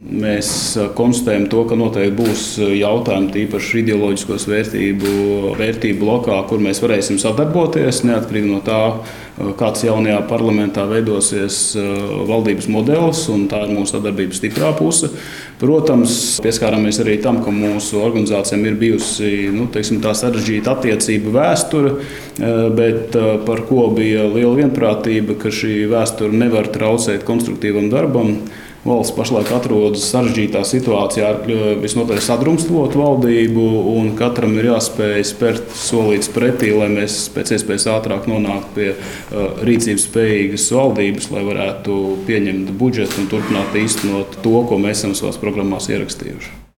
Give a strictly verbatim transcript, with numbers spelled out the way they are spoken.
Mēs konstatējam to, ka noteikti būs jautājumi, tīpaši ideoloģiskos vērtību, vērtību lokā, kur mēs varēsim sadarboties, neatkarīgi no tā, kāds jaunajā parlamentā veidosies valdības modelis, un tā ir mūsu sadarbības stiprā puse. Protams, pieskārāmies arī tam, ka mūsu organizācijām ir bijusi nu, teiksim, tā sarežģīta attiecību vēsture, bet par ko bija liela vienprātība, ka šī vēsture nevar traucēt konstruktīvam darbam. Valsts pašlaik atrodas sarežģītā situācijā ar visnotaļ sadrumstalotu valdību, un katram ir jāspēj spērt solīts pretī, lai mēs pēc iespējas ātrāk nonāktu pie uh, rīcības spējīgas valdības, lai varētu pieņemt budžetu un turpināt īstenot to, ko mēs esam savās programmās ierakstījuši.